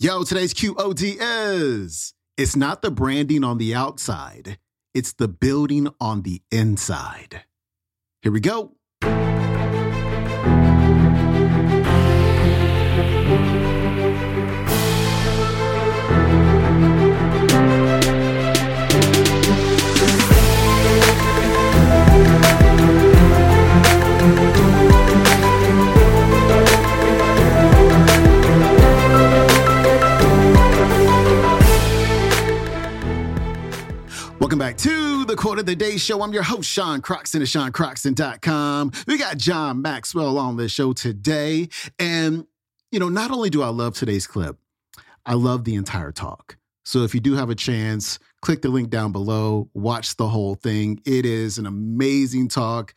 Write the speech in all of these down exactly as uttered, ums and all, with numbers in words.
Yo, today's Q O D is, it's not the branding on the outside, it's the building on the inside. Here we go. Welcome back to the Quote of the Day Show. I'm your host, Sean Croxton of Sean Croxton dot com. We got John Maxwell on the show today. And, you know, not only do I love today's clip, I love the entire talk. So if you do have a chance, click the link down below, watch the whole thing. It is an amazing talk.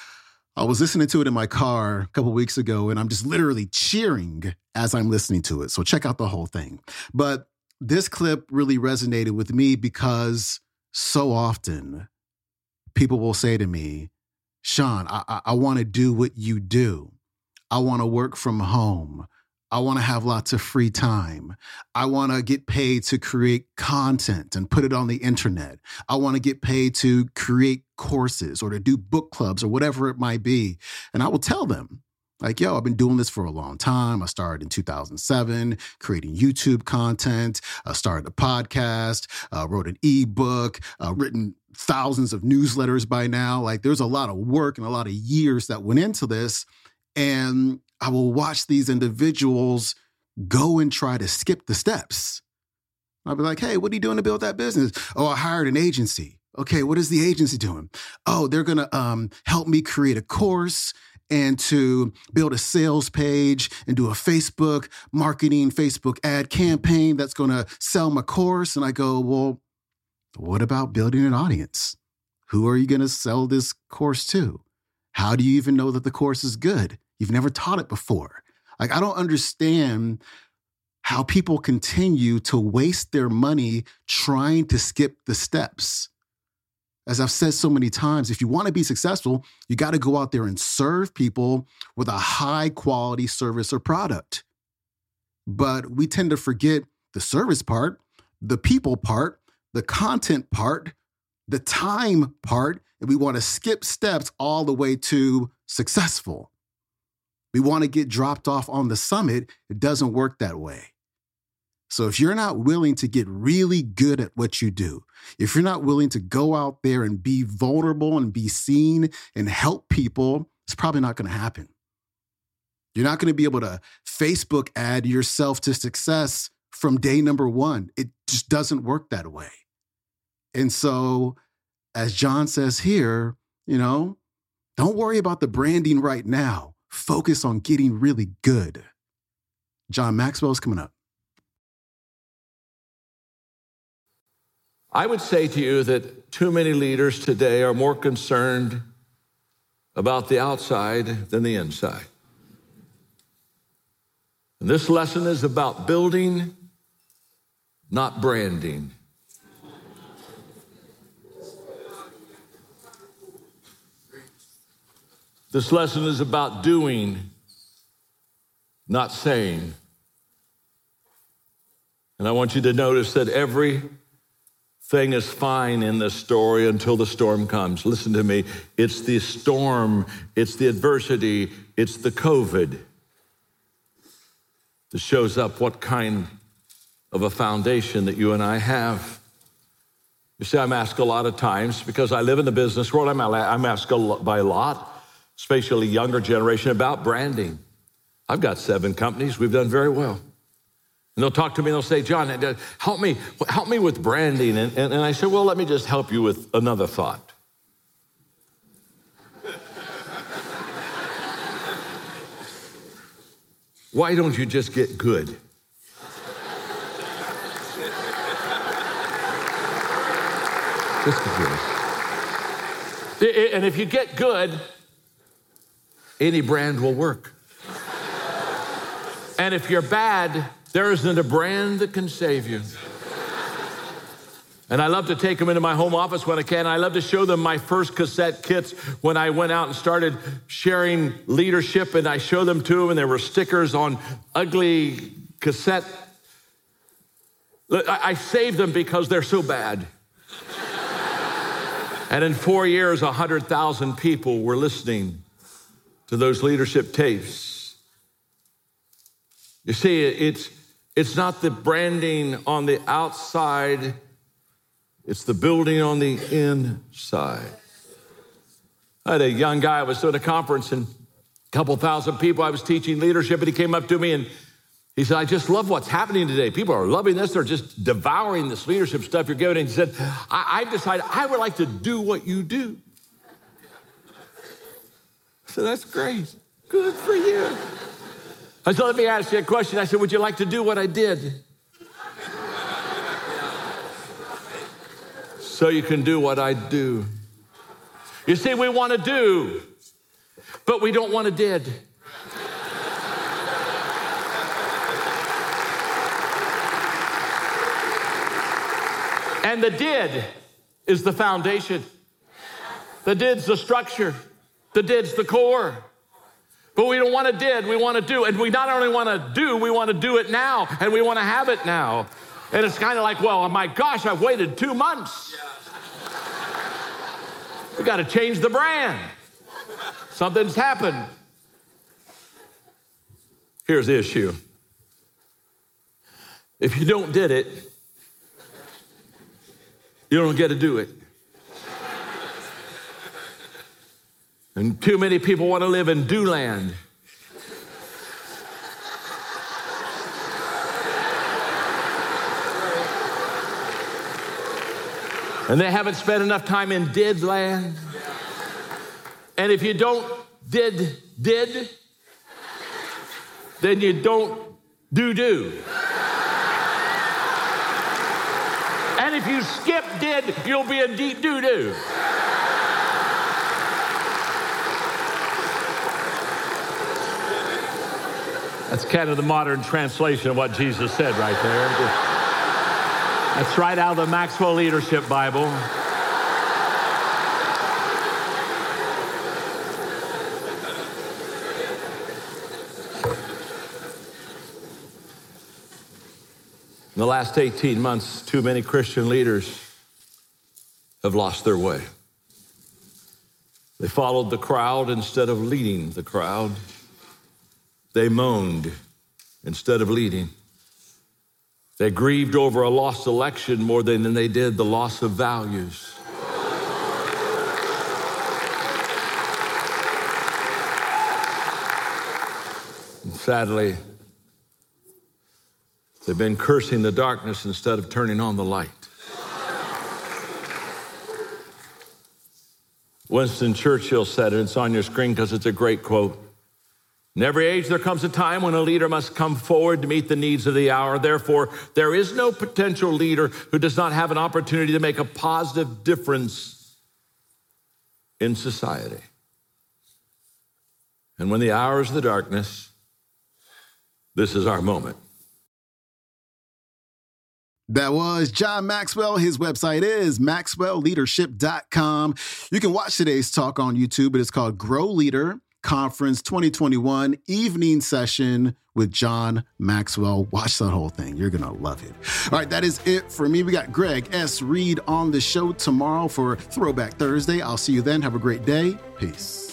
I was listening to it in my car a couple weeks ago, and I'm just literally cheering as I'm listening to it. So check out the whole thing. But this clip really resonated with me because so often people will say to me, Sean, I, I, I want to do what you do. I want to work from home. I want to have lots of free time. I want to get paid to create content and put it on the internet. I want to get paid to create courses or to do book clubs or whatever it might be. And I will tell them, like, yo, I've been doing this for a long time. I started in two thousand seven, creating YouTube content. I started a podcast, uh, wrote an ebook, uh, written thousands of newsletters by now. Like, there's a lot of work and a lot of years that went into this. And I will watch these individuals go and try to skip the steps. I'll be like, hey, what are you doing to build that business? Oh, I hired an agency. Okay, what is the agency doing? Oh, they're going to um, help me create a course and to build a sales page and do a Facebook marketing, Facebook ad campaign that's going to sell my course. And I go, well, what about building an audience? Who are you going to sell this course to? How do you even know that the course is good? You've never taught it before. Like, I don't understand how people continue to waste their money trying to skip the steps. As I've said so many times, if you want to be successful, you got to go out there and serve people with a high quality service or product. But we tend to forget the service part, the people part, the content part, the time part, and we want to skip steps all the way to successful. We want to get dropped off on the summit. It doesn't work that way. So if you're not willing to get really good at what you do, if you're not willing to go out there and be vulnerable and be seen and help people, it's probably not going to happen. You're not going to be able to Facebook ad yourself to success from day number one. It just doesn't work that way. And so, as John says here, you know, don't worry about the branding right now. Focus on getting really good. John Maxwell's coming up. I would say to you that too many leaders today are more concerned about the outside than the inside. And this lesson is about building, not branding. This lesson is about doing, not saying. And I want you to notice that every thing is fine in this story until the storm comes. Listen to me. It's the storm, it's the adversity, it's the COVID that shows up what kind of a foundation that you and I have. You see, I'm asked a lot of times, because I live in the business world, I'm, I'm asked by a lot, especially younger generation, about branding. I've got seven companies. We've done very well. And they'll talk to me and they'll say, John, help me, help me with branding. And, and, and I said, well, let me just help you with another thought. Why don't you just get good? Just get good. And if you get good, any brand will work. And if you're bad, there isn't a brand that can save you. And I love to take them into my home office when I can. I love to show them my first cassette kits when I went out and started sharing leadership, and I show them to them, and there were stickers on ugly cassette I, I saved them because they're so bad. And in four years, one hundred thousand people were listening to those leadership tapes. You see, it's, it's not the branding on the outside, it's the building on the inside. I had a young guy, I was doing a conference, and a couple thousand people, I was teaching leadership, and he came up to me and he said, I just love what's happening today. People are loving this. They're just devouring this leadership stuff you're giving. And he said, I, I've decided I would like to do what you do. I said, that's great. Good for you. I said, let me ask you a question. I said, would you like to do what I did? So you can do what I do. You see, we want to do, but we don't want to did. And the did is the foundation. The did's the structure. The did's the core. But we don't want to did, we want to do. And we not only want to do, we want to do it now. And we want to have it now. And it's kind of like, well, my gosh, I've waited two months. We got to change the brand. Something's happened. Here's the issue. If you don't did it, you don't get to do it. And too many people want to live in do land. And they haven't spent enough time in did land. And if you don't did, did, then you don't do, do. And if you skip did, you'll be in deep doo-doo. That's kind of the modern translation of what Jesus said right there. That's right out of the Maxwell Leadership Bible. In the last eighteen months, too many Christian leaders have lost their way. They followed the crowd instead of leading the crowd. They moaned instead of leading. They grieved over a lost election more than they did the loss of values. And sadly, they've been cursing the darkness instead of turning on the light. Winston Churchill said it. It's on your screen because it's a great quote. In every age, there comes a time when a leader must come forward to meet the needs of the hour. Therefore, there is no potential leader who does not have an opportunity to make a positive difference in society. And when the hour is the darkness, this is our moment. That was John Maxwell. His website is maxwell leadership dot com. You can watch today's talk on YouTube. It is called Grow Leader Conference twenty twenty-one Evening Session with John Maxwell. Watch that whole thing. You're going to love it. All right, that is it for me. We got Greg S. Reed on the show tomorrow for Throwback Thursday. I'll see you then. Have a great day. Peace.